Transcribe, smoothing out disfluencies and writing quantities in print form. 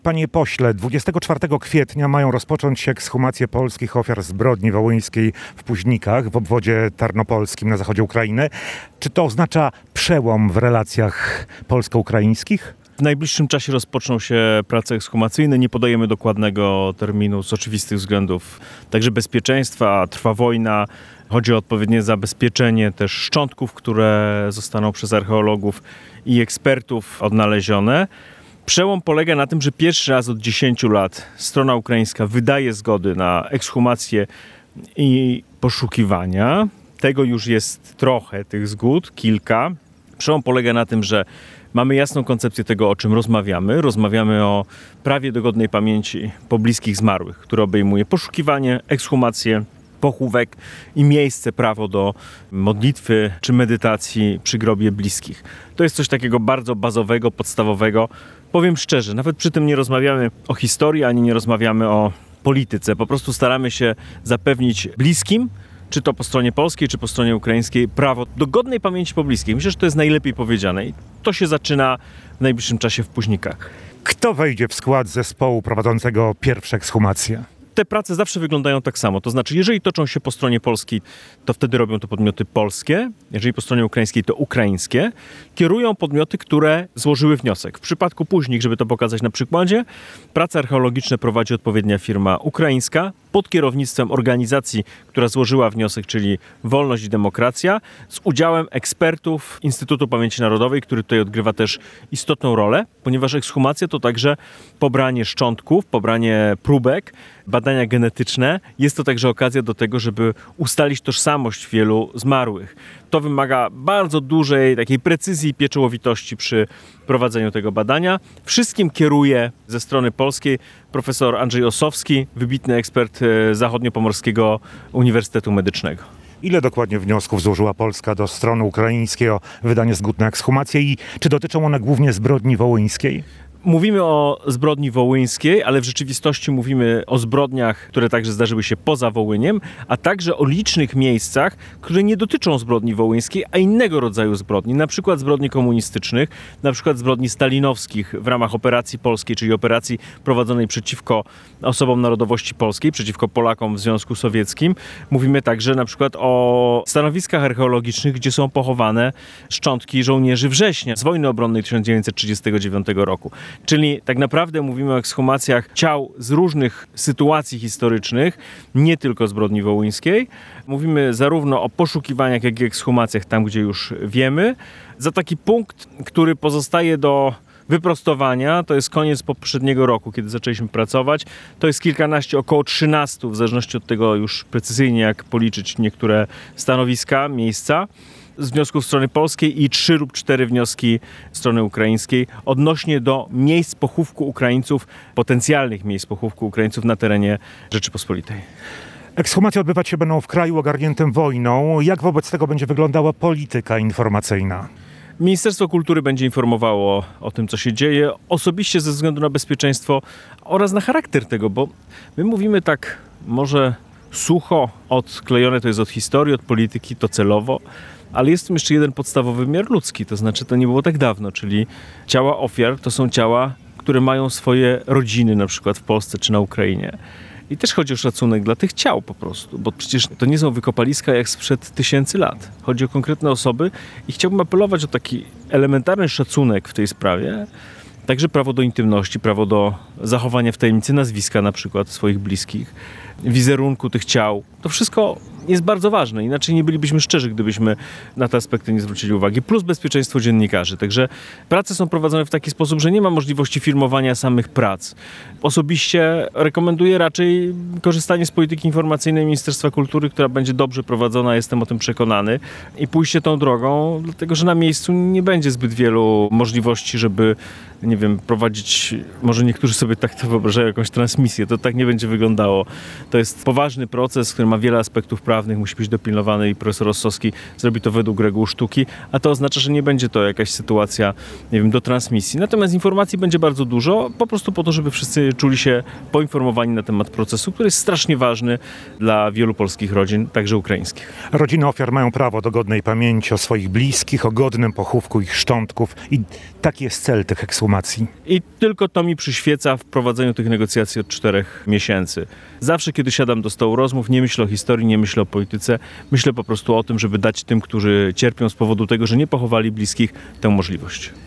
Panie pośle, 24 kwietnia mają rozpocząć się ekshumacje polskich ofiar zbrodni wołyńskiej w Puźnikach, w obwodzie tarnopolskim na zachodzie Ukrainy. Czy to oznacza przełom w relacjach polsko-ukraińskich? W najbliższym czasie rozpoczną się prace ekshumacyjne. Nie podajemy dokładnego terminu z oczywistych względów. Także bezpieczeństwa, trwa wojna. Chodzi o odpowiednie zabezpieczenie też szczątków, które zostaną przez archeologów i ekspertów odnalezione. Przełom polega na tym, że pierwszy raz od 10 lat strona ukraińska wydaje zgody na ekshumację i poszukiwania. Tego już jest trochę, tych zgód, kilka. Przełom polega na tym, że mamy jasną koncepcję tego, o czym rozmawiamy. Rozmawiamy o prawie do godnej pamięci po bliskich zmarłych, które obejmuje poszukiwanie, ekshumację, pochówek i miejsce, prawo do modlitwy czy medytacji przy grobie bliskich. To jest coś takiego bardzo bazowego, podstawowego. Powiem szczerze, nawet przy tym nie rozmawiamy o historii, ani nie rozmawiamy o polityce. Po prostu staramy się zapewnić bliskim, czy to po stronie polskiej, czy po stronie ukraińskiej, prawo do godnej pamięci po bliskich. Myślę, że to jest najlepiej powiedziane i to się zaczyna w najbliższym czasie w Puźnikach. Kto wejdzie w skład zespołu prowadzącego pierwsze ekshumacje? Te prace zawsze wyglądają tak samo. To znaczy, jeżeli toczą się po stronie polskiej, to wtedy robią to podmioty polskie. Jeżeli po stronie ukraińskiej, to ukraińskie. Kierują podmioty, które złożyły wniosek. W przypadku Puźnik, żeby to pokazać na przykładzie, prace archeologiczne prowadzi odpowiednia firma ukraińska pod kierownictwem organizacji, która złożyła wniosek, czyli Wolność i Demokracja, z udziałem ekspertów Instytutu Pamięci Narodowej, który tutaj odgrywa też istotną rolę, ponieważ ekshumacja to także pobranie szczątków, pobranie próbek, badania genetyczne. Jest to także okazja do tego, żeby ustalić tożsamość wielu zmarłych. To wymaga bardzo dużej takiej precyzji i pieczołowitości przy prowadzeniu tego badania. Wszystkim kieruje ze strony polskiej profesor Andrzej Ossowski, wybitny ekspert Zachodniopomorskiego Uniwersytetu Medycznego. Ile dokładnie wniosków złożyła Polska do strony ukraińskiej o wydanie zgód na ekshumację i czy dotyczą one głównie zbrodni wołyńskiej? Mówimy o zbrodni wołyńskiej, ale w rzeczywistości mówimy o zbrodniach, które także zdarzyły się poza Wołyniem, a także o licznych miejscach, które nie dotyczą zbrodni wołyńskiej, a innego rodzaju zbrodni, na przykład zbrodni komunistycznych, na przykład zbrodni stalinowskich w ramach operacji polskiej, czyli operacji prowadzonej przeciwko osobom narodowości polskiej, przeciwko Polakom w Związku Sowieckim. Mówimy także na przykład o stanowiskach archeologicznych, gdzie są pochowane szczątki żołnierzy Września z wojny obronnej 1939 roku. Czyli tak naprawdę mówimy o ekshumacjach ciał z różnych sytuacji historycznych, nie tylko zbrodni wołyńskiej. Mówimy zarówno o poszukiwaniach, jak i ekshumacjach tam, gdzie już wiemy. Za taki punkt, który pozostaje do wyprostowania, to jest koniec poprzedniego roku, kiedy zaczęliśmy pracować. To jest kilkanaście, około 13, w zależności od tego już precyzyjnie, jak policzyć niektóre stanowiska, miejsca, z wniosków strony polskiej i 3 lub 4 wnioski strony ukraińskiej odnośnie do miejsc pochówku Ukraińców, potencjalnych miejsc pochówku Ukraińców na terenie Rzeczypospolitej. Ekshumacje odbywać się będą w kraju ogarniętym wojną. Jak wobec tego będzie wyglądała polityka informacyjna? Ministerstwo Kultury będzie informowało o tym, co się dzieje, osobiście ze względu na bezpieczeństwo oraz na charakter tego, bo my mówimy tak może sucho, odklejone to jest od historii, od polityki, to celowo, ale jest tu jeszcze jeden podstawowy wymiar ludzki, to znaczy to nie było tak dawno, czyli ciała ofiar to są ciała, które mają swoje rodziny, na przykład w Polsce czy na Ukrainie. I też chodzi o szacunek dla tych ciał po prostu, bo przecież to nie są wykopaliska jak sprzed 1000 lat. Chodzi o konkretne osoby i chciałbym apelować o taki elementarny szacunek w tej sprawie. Także prawo do intymności, prawo do zachowania w tajemnicy nazwiska na przykład swoich bliskich, wizerunku tych ciał. To wszystko jest bardzo ważne, inaczej nie bylibyśmy szczerzy, gdybyśmy na te aspekty nie zwrócili uwagi. Plus bezpieczeństwo dziennikarzy. Także prace są prowadzone w taki sposób, że nie ma możliwości filmowania samych prac. Osobiście rekomenduję raczej korzystanie z polityki informacyjnej Ministerstwa Kultury, która będzie dobrze prowadzona, jestem o tym przekonany, i pójście tą drogą, dlatego że na miejscu nie będzie zbyt wielu możliwości, żeby, nie wiem, prowadzić, może niektórzy sobie tak to wyobrażają, jakąś transmisję. To tak nie będzie wyglądało. To jest poważny proces, który ma wiele aspektów prawnych musi być dopilnowany i profesor Ossowski zrobi to według reguł sztuki, a to oznacza, że nie będzie to jakaś sytuacja, nie wiem, do transmisji. Natomiast informacji będzie bardzo dużo, po prostu po to, żeby wszyscy czuli się poinformowani na temat procesu, który jest strasznie ważny dla wielu polskich rodzin, także ukraińskich. Rodziny ofiar mają prawo do godnej pamięci o swoich bliskich, o godnym pochówku ich szczątków i taki jest cel tych ekshumacji. I tylko to mi przyświeca w prowadzeniu tych negocjacji od 4 miesięcy. Zawsze, kiedy siadam do stołu rozmów, nie myślę o historii, nie myślę o polityce, myślę po prostu o tym, żeby dać tym, którzy cierpią z powodu tego, że nie pochowali bliskich, tę możliwość.